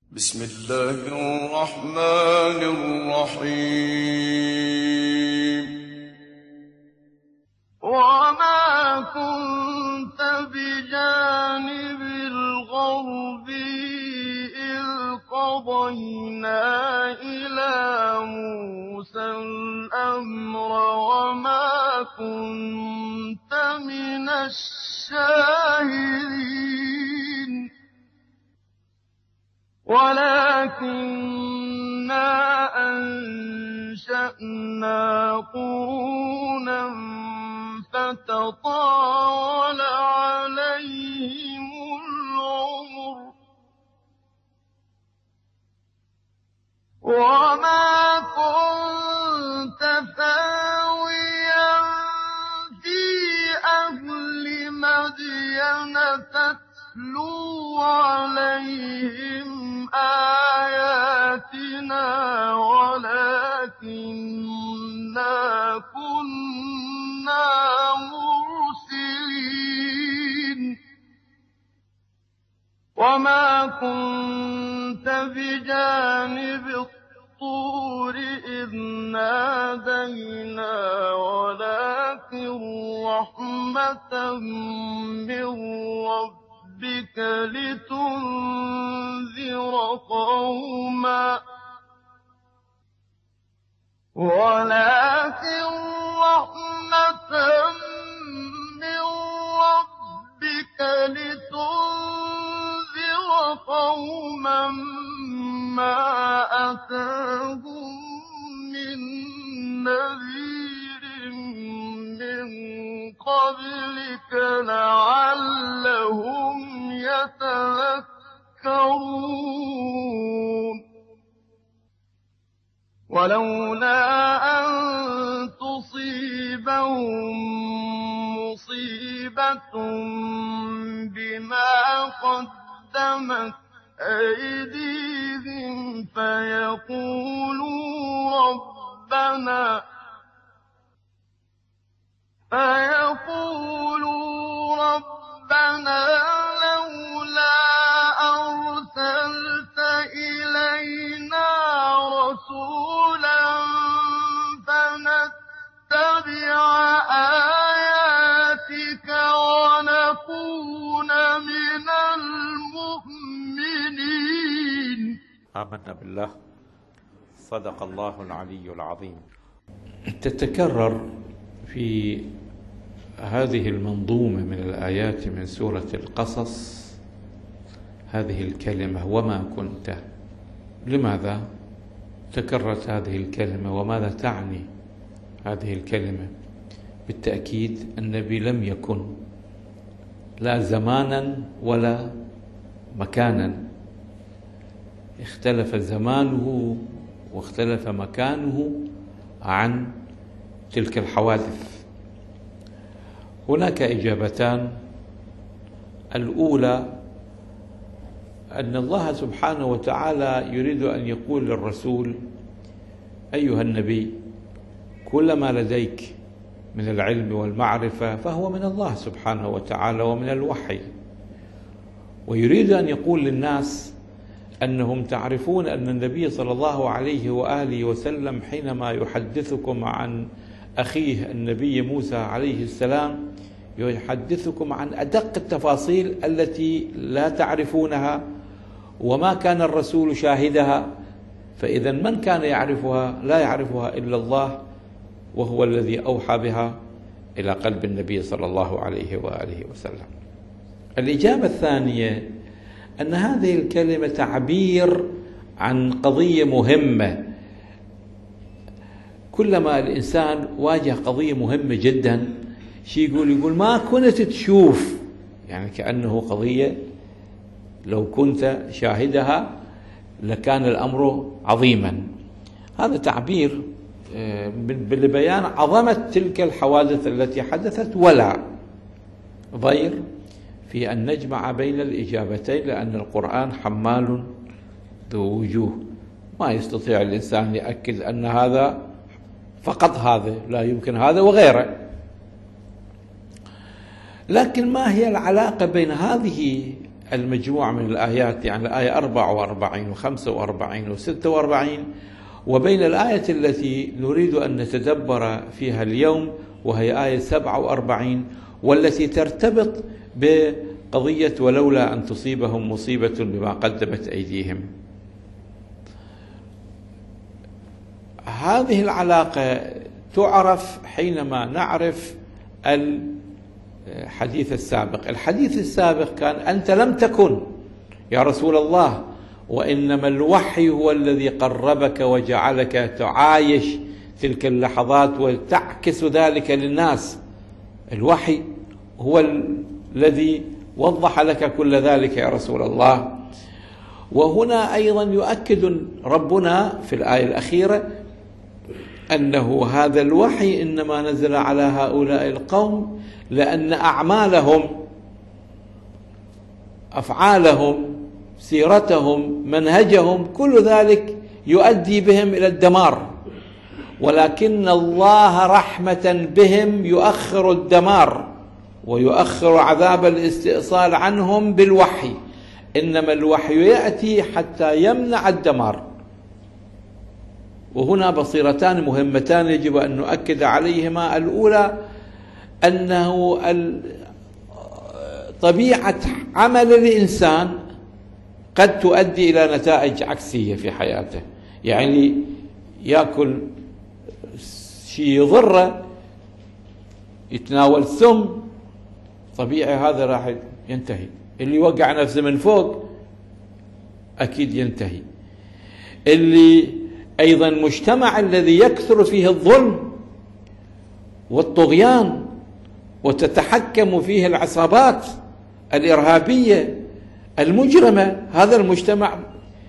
بسم الله الرحمن الرحيم. وما كنت بجانب الغربي إذ قضينا إلى موسى الأمر وما كنت من الشاهدين ولكننا أنشأنا قرونا فتطاول عليهم العمر وما كنت ثاويا في أهل مدين تتلو عليهم آياتنا ولكننا كنا مرسلين وما كنت بجانب الطور إذ نادينا ولكن رحمة من ربك لتنذر قوما ما أتاهم من نذير من قبلك لعلهم يتذكرون ولولا أن تصيبهم مصيبة بما قدمت أيديهم فيقولوا ربنا لولا أرسلت إلينا رسولا فنتبع آياتك ونكون من المؤمنين. آمنا بالله. صدق الله العلي العظيم. تتكرر في هذه المنظومة من الآيات من سورة القصص هذه الكلمة وما كنت. لماذا تكررت هذه الكلمة وماذا تعني هذه الكلمة؟ بالتأكيد النبي لم يكن لا زمانا ولا مكانا، اختلف زمانه واختلف مكانه عن تلك الحوادث. هناك إجابتان. الأولى أن الله سبحانه وتعالى يريد أن يقول للرسول: أيها النبي، كل ما لديك من العلم والمعرفة فهو من الله سبحانه وتعالى ومن الوحي، ويريد أن يقول للناس أنهم تعرفون أن النبي صلى الله عليه وآله وسلم حينما يحدثكم عن أخيه النبي موسى عليه السلام يحدثكم عن أدق التفاصيل التي لا تعرفونها وما كان الرسول شاهدها، فإذا من كان يعرفها لا يعرفها إلا الله، وهو الذي أوحى بها إلى قلب النبي صلى الله عليه وآله وسلم. الإجابة الثانية أن هذه الكلمة تعبير عن قضية مهمة. كلما الإنسان واجه قضية مهمة جدا يقول ما كنت تشوف، يعني كأنه قضية لو كنت شاهدها لكان الأمر عظيما. هذا تعبير لبيان عظمة تلك الحوادث التي حدثت، ولا ضير في أن نجمع بين الإجابتين، لأن القرآن حمال ذو وجوه، ما يستطيع الإنسان يأكد أن هذا فقط هذا، لا يمكن هذا وغيره. لكن ما هي العلاقة بين هذه المجموع من الآيات، يعني الآية 44 و45 و46، وبين الآية التي نريد أن نتدبر فيها اليوم وهي آية 47 والتي ترتبط بقضية ولولا أن تصيبهم مصيبة بما قدمت أيديهم. هذه العلاقة تعرف حينما نعرف الحديث السابق. الحديث السابق كان أنت لم تكن يا رسول الله، وإنما الوحي هو الذي قربك وجعلك تعايش تلك اللحظات وتعكس ذلك للناس. الوحي هو الذي وضح لك كل ذلك يا رسول الله. وهنا أيضا يؤكد ربنا في الآية الأخيرة أنه هذا الوحي إنما نزل على هؤلاء القوم لأن أعمالهم، أفعالهم، سيرتهم، منهجهم، كل ذلك يؤدي بهم إلى الدمار، ولكن الله رحمة بهم يؤخر الدمار ويؤخر عذاب الاستئصال عنهم بالوحي. إنما الوحي يأتي حتى يمنع الدمار. وهنا بصيرتان مهمتان يجب أن نؤكد عليهما. الأولى أنه طبيعة عمل الإنسان قد تؤدي إلى نتائج عكسية في حياته، يعني يأكل شيء يضره، يتناول سم، طبيعي هذا راح ينتهي. اللي يوقع نفسه من فوق أكيد ينتهي. اللي أيضا مجتمع الذي يكثر فيه الظلم والطغيان وتتحكم فيه العصابات الإرهابية المجرمة، هذا المجتمع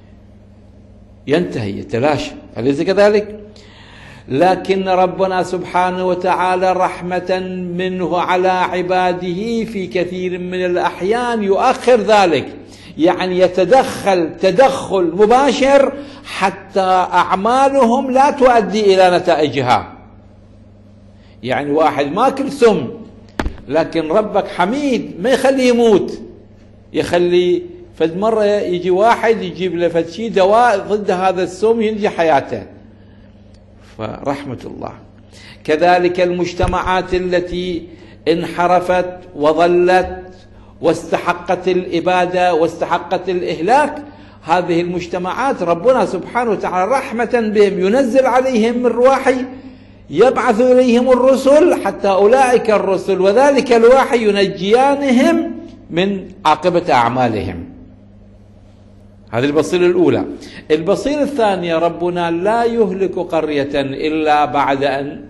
ينتهي، يتلاشى، أليس كذلك؟ لكن ربنا سبحانه وتعالى رحمة منه على عباده في كثير من الأحيان يؤخر ذلك، يعني يتدخل تدخل مباشر حتى أعمالهم لا تؤدي إلى نتائجها. يعني واحد ماكل سم لكن ربك حميد ما يخليه يموت، يخلي فد مرة يجي واحد يجيب له فد شيء دواء ضد هذا السم ينجي حياته. فرحمة الله. كذلك المجتمعات التي انحرفت وضلت واستحقت الإبادة واستحقت الإهلاك، هذه المجتمعات ربنا سبحانه وتعالى رحمة بهم ينزل عليهم الوحي، يبعث إليهم الرسل حتى أولئك الرسل وذلك الوحي ينجيانهم من عاقبة أعمالهم. هذه البصيرة الأولى. البصيرة الثانية، ربنا لا يهلك قرية إلا بعد أن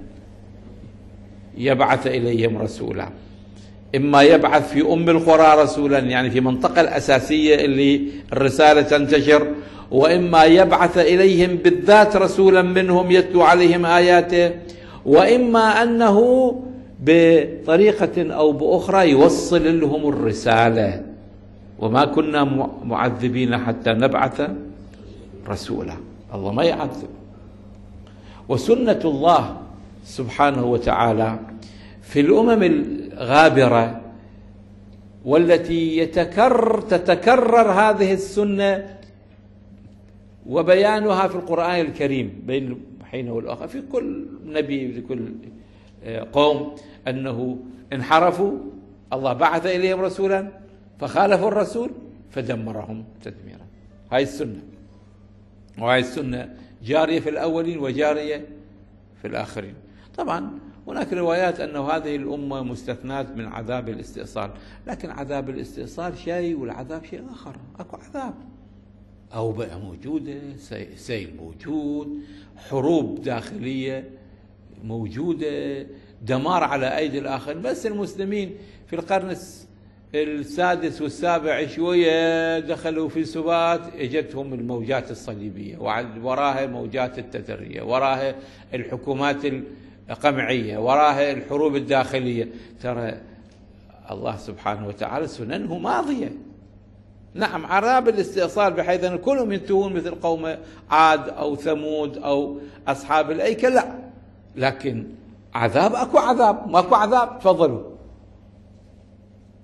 يبعث إليهم رسولا. إما يبعث في أم القرى رسولا، يعني في المنطقة الأساسية اللي الرسالة تنتشر، وإما يبعث إليهم بالذات رسولا منهم يتلو عليهم آياته، وإما أنه بطريقة أو بأخرى يوصل لهم الرسالة. وما كنا معذبين حتى نبعث رسولا. الله ما يعذب. وسنة الله سبحانه وتعالى في الأمم الغابرة والتي تتكرر هذه السنة وبيانها في القرآن الكريم بين حين والآخر في كل نبي في كل قوم، أنه انحرفوا الله بعث إليهم رسولا فخالفوا الرسول فدمرهم تدميرا. هاي السنة، وهاي السنة جارية في الأولين وجارية في الآخرين. طبعا هناك روايات أن هذه الأمة مستثنات من عذاب الاستئصال، لكن عذاب الاستئصال شيء والعذاب شيء آخر. أكو عذاب أوبئة موجودة، سيل موجود، حروب داخلية موجودة، دمار على أيدي الآخرين. بس المسلمين في القرن السادس والسابع شوية دخلوا في سبات، اجتهم الموجات الصليبية، وراها موجات التترية، وراها الحكومات القمعية، وراها الحروب الداخلية. ترى الله سبحانه وتعالى سننه ماضية. نعم عذاب الاستئصال بحيث أن كلهم ينتهون مثل قوم عاد أو ثمود أو أصحاب الأيكة، لا، لكن عذاب أكو عذاب، ماكو عذاب. تفضلوا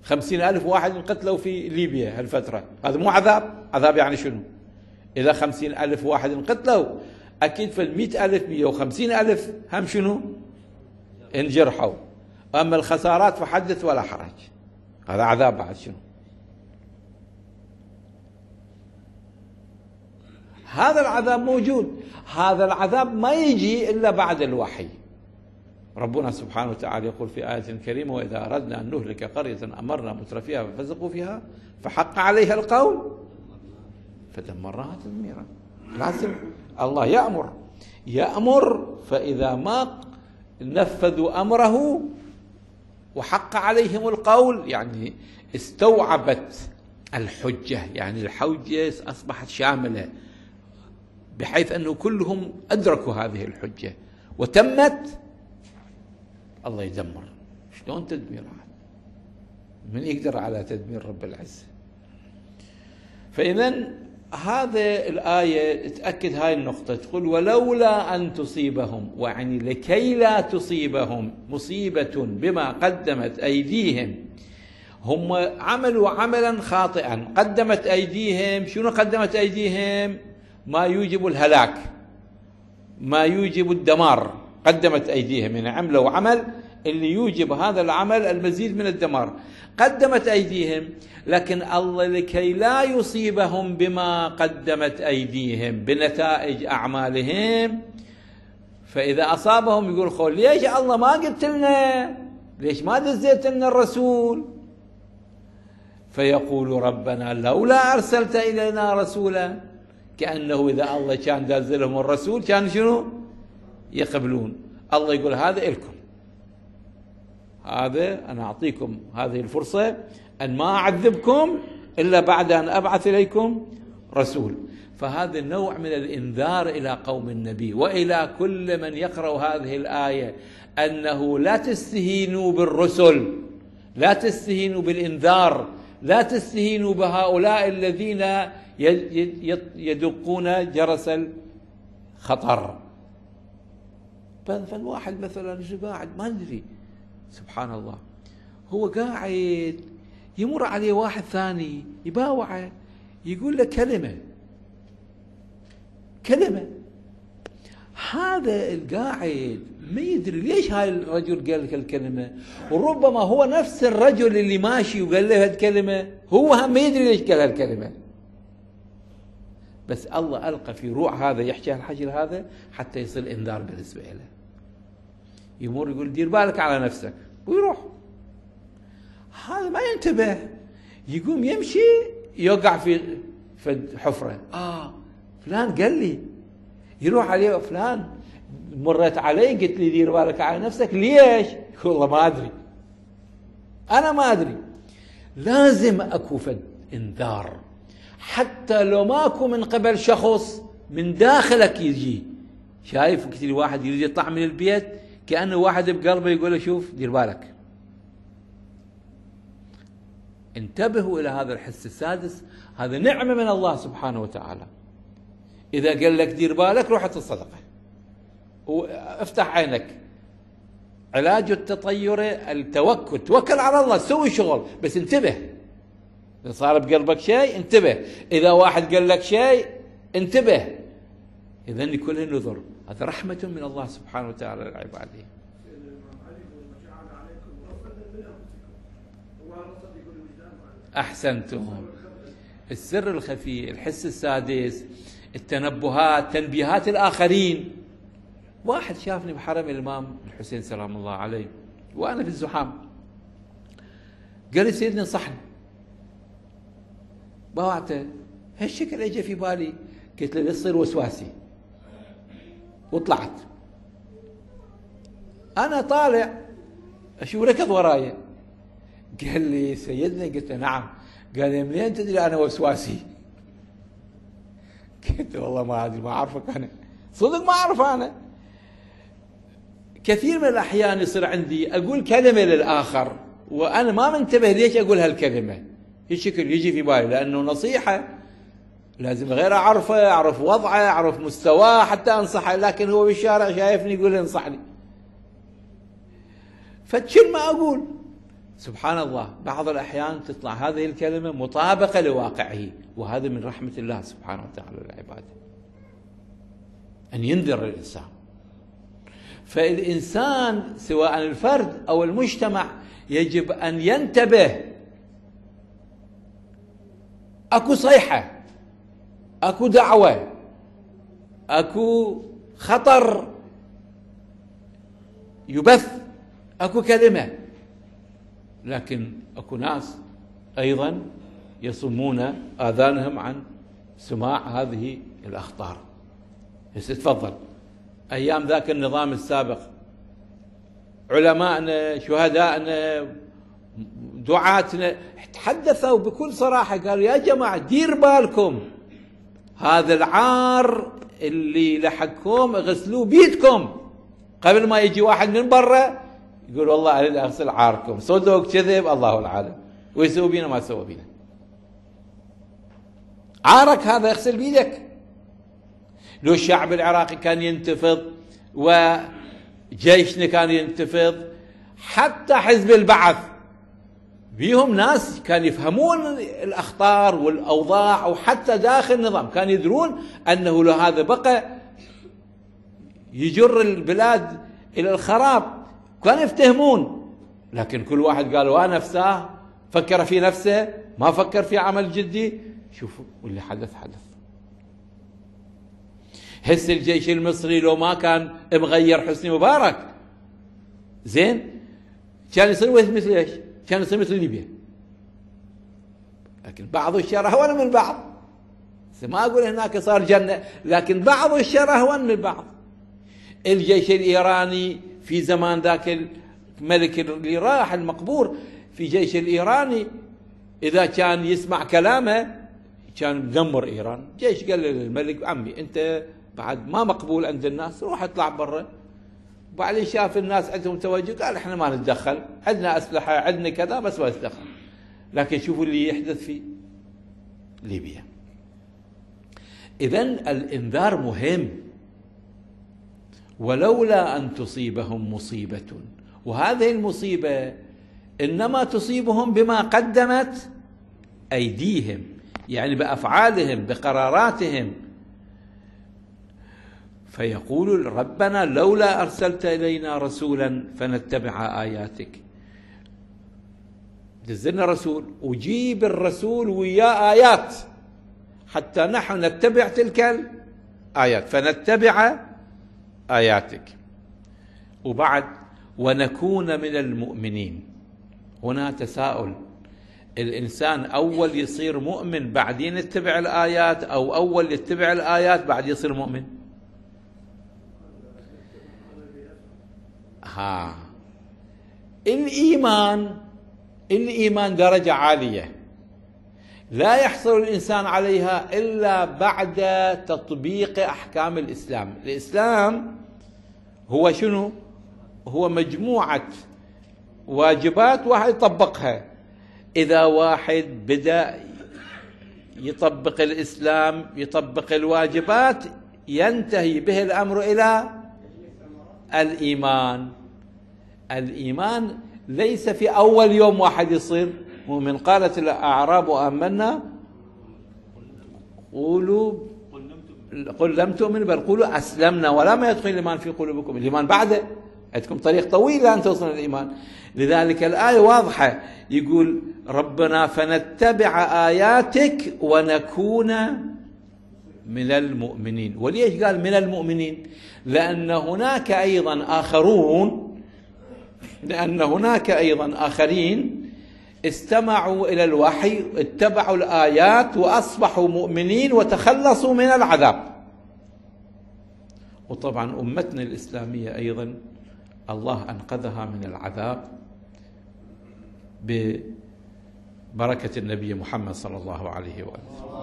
50,000 واحد انقتلوا في ليبيا هالفترة، هذا مو عذاب؟ عذاب يعني شنو؟ إذا 50,000 واحد انقتلوا أكيد في 100,000 150,000 هم شنو؟ انجرحوا. أما الخسارات فحدث ولا حرج، هذا عذاب بعد شنو؟ هذا العذاب موجود، هذا العذاب ما يجي إلا بعد الوحي. ربنا سبحانه وتعالى يقول في آية كريمة: وإذا أردنا أن نهلك قرية أمرنا مترفيها ففسقوا فيها فحق عليها القول فدمرناها تدميرا. لازم الله يأمر فإذا ما نفذوا أمره وحق عليهم القول، يعني استوعبت الحجة، يعني الحجة أصبحت شاملة بحيث أنه كلهم أدركوا هذه الحجة وتمت، الله يدمر. شلون تدمير؟ من يقدر على تدمير رب العزة؟ فإذا هذا الآية تأكد هاي النقطة، تقول: ولولا أن تصيبهم، ويعني لكي لا تصيبهم مصيبة بما قدمت أيديهم. هم عملوا عملا خاطئا، قدمت أيديهم. شنو قدمت أيديهم؟ ما يوجب الهلاك، ما يوجب الدمار. قدمت أيديهم يعني عملوا عمل اللي يوجب هذا العمل المزيد من الدمار، قدمت أيديهم. لكن الله لكي لا يصيبهم بما قدمت أيديهم بنتائج أعمالهم، فإذا أصابهم يقول: خول ليش الله ما قلت لنا؟ ليش ما دزيت لنا الرسول؟ فيقول: ربنا لولا أرسلت إلينا رسولا. كأنه إذا الله كان دز لهم الرسول كان شنو؟ يقبلون. الله يقول: هذا إلكم، هذا أنا أعطيكم هذه الفرصة أن ما أعذبكم إلا بعد أن أبعث إليكم رسول. فهذا النوع من الإنذار إلى قوم النبي وإلى كل من يقرأ هذه الآية، أنه لا تستهينوا بالرسل، لا تستهينوا بالإنذار، لا تستهينوا بهؤلاء الذين يدقون جرس الخطر. فالواحد مثلا قاعد ما ندري، سبحان الله، هو قاعد يمر عليه واحد ثاني يباوعه، يقول له كلمة، هذا القاعد ما يدري ليش هاي الرجل قال لك الكلمة، وربما هو نفس الرجل اللي ماشي وقال له هالكلمة هو هم ما يدري ليش قال هالكلمة، بس الله ألقى في روع هذا يحكي الحجر هذا حتى يصير إنذار بالنسبة له. يمر يقول: دير بالك على نفسك، ويروح. هذا ما ينتبه، يقوم يمشي يوقع في حفرة. فلان قال لي، يروح عليه: فلان مرت علي قلت لي دير بالك على نفسك، ليش؟ والله ما أدري، أنا ما أدري. لازم أكو فد إنذار، حتى لو ماكو من قبل شخص، من داخلك يجي. شايف قلت لي واحد يريد يطلع من البيت كأنه واحد بقلبه يقول له: شوف دير بالك. انتبهوا إلى هذا الحس السادس، هذا نعمة من الله سبحانه وتعالى. إذا قال لك دير بالك روح الصدقة وافتح عينك. علاج التطير التوكل، توكل على الله، سوي شغل بس انتبه. إذا صار بقلبك شيء انتبه، إذا واحد قال لك شيء انتبه. إذن كله نذر، هذا رحمة من الله سبحانه وتعالى لعباده. أحسنتم. السر الخفي، الحس السادس، التنبهات، تنبيهات الآخرين. واحد شافني بحرم الإمام الحسين سلام الله عليه وأنا في الزحام، قال لي: سيدنا انصحني. باوعته هالشكل اجى في بالي، قلت له: لا تصير وسواسي. وطلعت انا طالع اشوف ركض ورايا، قال لي: سيدنا. قلت له: نعم. قال لي: منين تدري انا وسواسي؟ قلت له: والله ما ادري، ما اعرفك انا، صدق ما اعرف انا. كثير من الاحيان يصير عندي اقول كلمه للاخر وانا ما منتبه ليش اقول هالكلمه، هالشكل يجي في بالي لانه نصيحه، لازم غير اعرفه، اعرف وضعه، اعرف مستواه حتى انصحه، لكن هو بالشارع شايفني يقول لي انصحني، فكل ما اقول سبحان الله بعض الأحيان تطلع هذه الكلمة مطابقة لواقعه، وهذا من رحمة الله سبحانه وتعالى للعباد، أن ينذر الإنسان. فالإنسان سواء الفرد أو المجتمع يجب أن ينتبه. أكو صيحة، أكو دعوة، أكو خطر يبث، أكو كلمة، لكن أكو ناس أيضا يصمون آذانهم عن سماع هذه الأخطار. تفضل، أيام ذاك النظام السابق علماءنا، شهدائنا، دعاتنا تحدثوا بكل صراحة، قالوا يا جماعة دير بالكم، هذا العار اللي لحقكم اغسلوه بيدكم قبل ما يجي واحد من برا يقول والله أريد أغسل عاركم، صدق كذب الله العالم، ويسوي بينا ما سوى بينا. عارك هذا اغسل بيدك. لو الشعب العراقي كان ينتفض وجيشنا كان ينتفض، حتى حزب البعث بيهم ناس كان يفهمون الأخطار والأوضاع، وحتى داخل النظام كان يدرون أنه لو هذا بقى يجر البلاد إلى الخراب، كانوا يفتهمون. لكن كل واحد قال ونفسه، فكر في نفسه، ما فكر في عمل جدي. شوفوا واللي حدث حدث. هسه الجيش المصري لو ما كان مغير حسني مبارك زين كان يصير مثل ايش؟ كان يصير مثل ليبيا. لكن بعض الشر اهون من بعض. ما اقول هناك صار جنه، لكن بعض الشر اهون من بعض. الجيش الايراني في زمان ذاك الملك اللي راح المقبور، في جيش الايراني اذا كان يسمع كلامه كان مدمر ايران. جيش قال للملك عمي انت بعد ما مقبول عند الناس، روح اطلع برا. وبعدين شاف الناس عندهم توجه قال احنا ما نتدخل، عندنا اسلحه، عندنا كذا، بس ما نتدخل. لكن شوفوا اللي يحدث في ليبيا. اذن الانذار مهم. ولولا ان تصيبهم مصيبه، وهذه المصيبه انما تصيبهم بما قدمت ايديهم، يعني بافعالهم بقراراتهم. فيقول ربنا لولا أرسلت إلينا رسولا فنتبع آياتك. نزلنا رسول وجيب الرسول وياه آيات حتى نحن نتبع تلك الآيات، فنتبع آياتك. وبعد ونكون من المؤمنين. هنا تساؤل، الإنسان أول يصير مؤمن بعدين يتبع الآيات، أو أول يتبع الآيات بعد يصير مؤمن؟ الإيمان درجة عالية لا يحصل الإنسان عليها إلا بعد تطبيق أحكام الإسلام. الإسلام هو شنو؟ هو مجموعة واجبات واحد يطبقها. إذا واحد بدأ يطبق الإسلام، يطبق الواجبات، ينتهي به الأمر إلى الإيمان. الإيمان ليس في أول يوم واحد يصير مؤمن. قالت الأعراب آمنا قل لم تؤمنوا بل قولوا أسلمنا ولما يدخل الإيمان في قلوبكم. الإيمان بعده، عندكم طريق طويل لأن توصلوا الإيمان. لذلك الآية واضحة، يقول ربنا فنتبع آياتك ونكون من المؤمنين. وليش قال من المؤمنين؟ لأن هناك أيضا آخرين استمعوا إلى الوحي، اتبعوا الآيات وأصبحوا مؤمنين وتخلصوا من العذاب. وطبعا أمتنا الإسلامية أيضا الله أنقذها من العذاب ببركة النبي محمد صلى الله عليه وآله.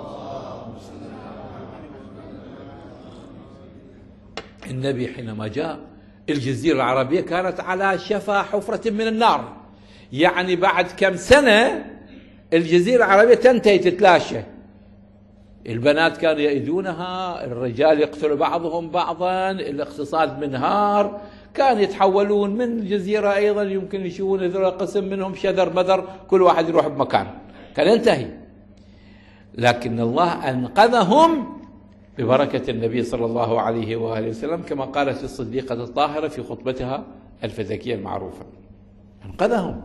النبي حينما جاء الجزيرة العربية كانت على شفا حفرة من النار، يعني بعد كم سنة الجزيرة العربية تنتهي تتلاشى. البنات كانوا يأذونها، الرجال يقتلوا بعضهم بعضا، الاقتصاد منهار، كان يتحولون من الجزيرة أيضا يمكن يشوفون هذول قسم منهم شذر بذر، كل واحد يروح بمكان، كان ينتهي. لكن الله أنقذهم ببركة النبي صلى الله عليه وآله وسلم، كما قالت الصديقة الطاهرة في خطبتها الفذكية المعروفة: أنقذهم،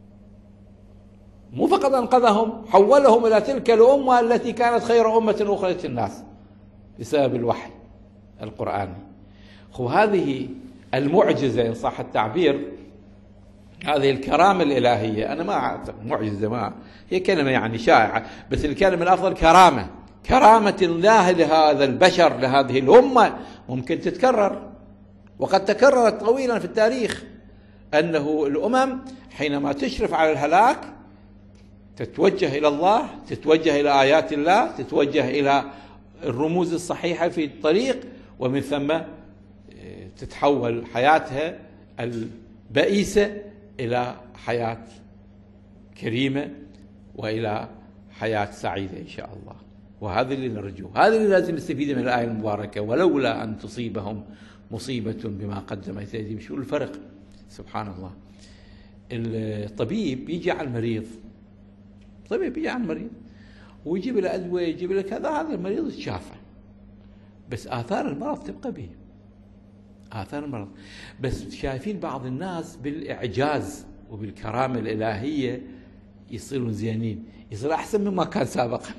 مو فقط أنقذهم، حولهم إلى تلك الأمة التي كانت خير أمة أخرجت الناس بسبب الوحي القرآني. هذه المعجزة إن صح التعبير، هذه الكرامة الإلهية، أنا ما أعتقد معجزة، ما هي كلمة يعني شائعة، بس الكلمة الأفضل كرامة الله لهذا البشر، لهذه الأمة، ممكن تتكرر، وقد تكررت طويلا في التاريخ، أنه الأمم حينما تشرف على الهلاك تتوجه إلى الله، تتوجه إلى آيات الله، تتوجه إلى الرموز الصحيحة في الطريق، ومن ثم تتحول حياتها البئيسة إلى حياة كريمة وإلى حياة سعيدة إن شاء الله. وهذا اللي نرجوه، هذا اللي لازم نستفيد من الآية المباركة: ولولا أن تصيبهم مصيبة بما قدمت أيديهم. شو الفرق؟ سبحان الله. الطبيب يجي على المريض، طبيب يجي على المريض ويجيب له أدوية، يجيب له كذا، هذا المريض يتشافى، بس آثار المرض تبقى به، آثار المرض. بس شايفين بعض الناس بالإعجاز وبالكرامة الإلهية يصيرون زينين، يصير أحسن مما كان سابقا.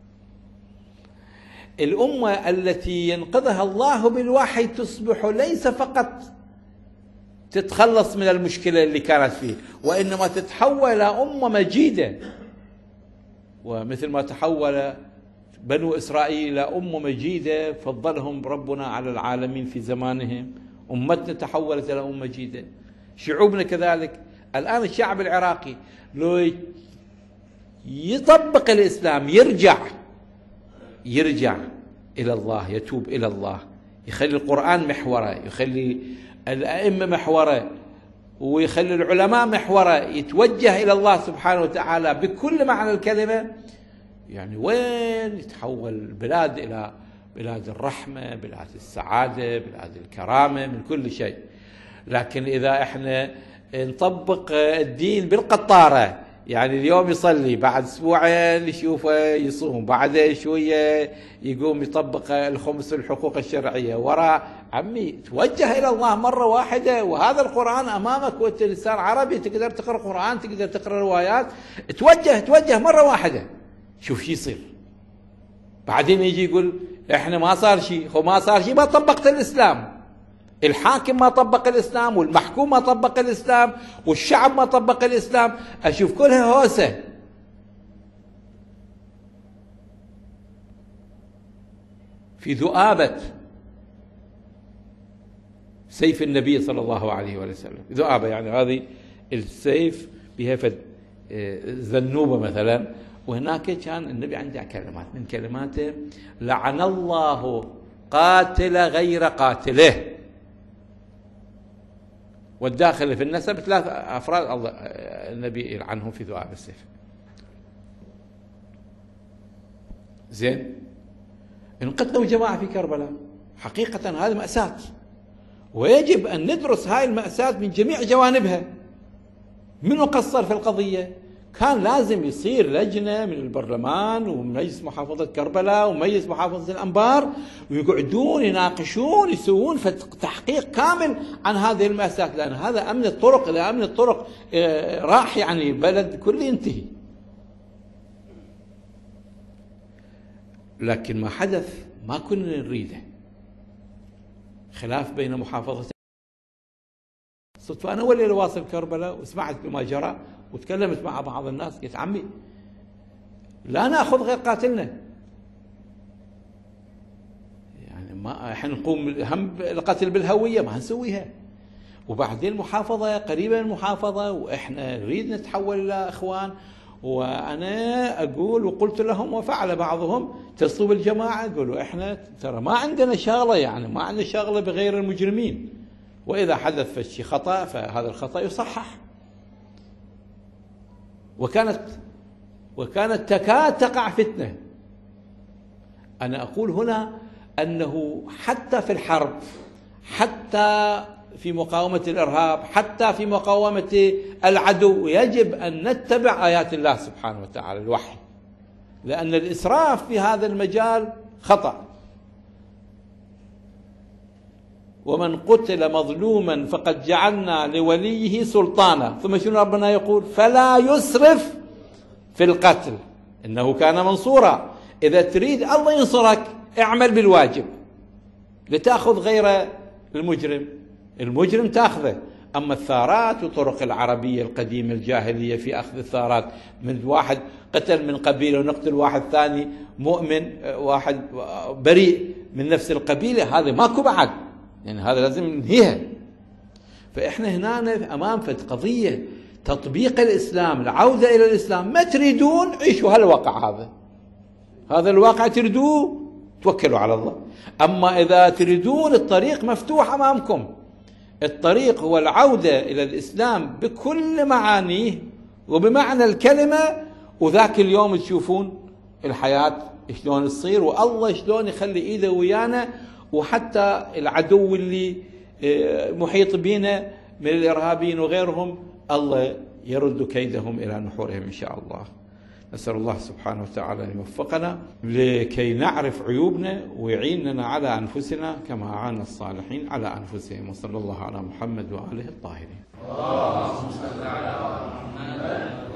الأمة التي ينقذها الله بالوحي تصبح ليس فقط تتخلص من المشكلة اللي كانت فيه، وإنما تتحول إلى أمة مجيدة، ومثل ما تحول بنو إسرائيل إلى أمة مجيدة فضلهم ربنا على العالمين في زمانهم، أمتنا تحولت إلى أمة مجيدة، شعوبنا كذلك. الآن الشعب العراقي لو يطبق الإسلام، يرجع إلى الله، يتوب إلى الله، يخلي القرآن محوره، يخلي الأئمة محوره، ويخلي العلماء محوره، يتوجه إلى الله سبحانه وتعالى بكل معنى الكلمة، يعني وين يتحول البلاد إلى بلاد الرحمة، بلاد السعادة، بلاد الكرامة، من كل شيء. لكن إذا احنا نطبق الدين بالقطارة، يعني اليوم يصلي، بعد أسبوعين يشوفه يصوم، بعد شوية يقوم يطبق الخمس الحقوق الشرعية، وراء عمي توجه إلى الله مرة واحدة، وهذا القرآن أمامك، وأنت لسان عربي تقدر تقرأ قرآن، تقدر تقرأ روايات، توجه مرة واحدة، شوف شي يصير. بعدين يجي يقول احنا ما صار شيء، هو ما صار شيء، ما طبقت الإسلام، الحاكم ما طبق الإسلام، والمحكوم ما طبق الإسلام، والشعب ما طبق الإسلام، أشوف كلها هوسة. في ذؤابة سيف النبي صلى الله عليه وسلم، ذؤابة يعني هذه السيف بها ذنوبة مثلا، وهناك كان النبي عنده كلمات، من كلماته: لعن الله قاتل غير قاتله. والداخل في النسب 3 أفراد الله النبي يلعنهم في ذؤاب السيف. زين، انقتلوا جماعة في كربلاء، حقيقة هذه مأساة، ويجب أن ندرس هاي المأساة من جميع جوانبها. منو قصر في القضية؟ كان لازم يصير لجنة من البرلمان ومجلس محافظة كربلاء ومجلس محافظة الأنبار، ويقعدون يناقشون، يسوون تحقيق كامل عن هذه المأساة، لأن هذا أمن الطرق، إذا أمن الطرق راح يعني بلد كله ينتهي. لكن ما حدث ما كنا نريده، خلاف بين محافظتين. صدفة أنا ولي واصل كربلاء وسمعت بما جرى، وتكلمت مع بعض الناس، قلت عمي لا ناخذ غير قاتلنا، يعني ما احنا نقوم هم القتل بالهوية ما نسويها، وبعدين المحافظة قريبة من المحافظة، واحنا نريد نتحول الى اخوان. وانا اقول وقلت لهم، وفعل بعضهم، اتصلوا بالجماعة قالوا احنا ترى ما عندنا شغلة، يعني ما عندنا شغلة بغير المجرمين، واذا حدث شيء خطأ فهذا الخطأ يصحح. وكانت تكاد تقع فتنة. أنا أقول هنا أنه حتى في الحرب، حتى في مقاومة الإرهاب، حتى في مقاومة العدو، يجب أن نتبع آيات الله سبحانه وتعالى الوحي، لأن الإسراف في هذا المجال خطأ. ومن قتل مظلوما فقد جعلنا لوليه سلطانا، ثم شنو ربنا يقول؟ فلا يسرف في القتل إنه كان منصورا. إذا تريد الله ينصرك اعمل بالواجب، لتأخذ غير المجرم تأخذه. أما الثارات وطرق العربية القديمة الجاهلية في أخذ الثارات، من واحد قتل من قبيلة ونقتل واحد ثاني مؤمن، واحد بريء من نفس القبيلة، هذا ماكو بعد، يعني هذا لازم ننهيها. فإحنا هنا أمام قضية تطبيق الإسلام، العودة إلى الإسلام. ما تريدون عيشوا هالواقع، هذا الواقع تريدوه توكلوا على الله. أما إذا تريدون الطريق مفتوح أمامكم، الطريق هو العودة إلى الإسلام بكل معانيه وبمعنى الكلمة، وذاك اليوم تشوفون الحياة شلون تصير، والله شلون يخلي إيده ويانا، وحتى العدو اللي محيط بينا من الإرهابيين وغيرهم الله يرد كيدهم إلى نحورهم إن شاء الله. نسأل الله سبحانه وتعالى أن يوفقنا لكي نعرف عيوبنا ويعيننا على أنفسنا كما أعان الصالحين على أنفسهم. وصلى الله على محمد وآله الطاهرين.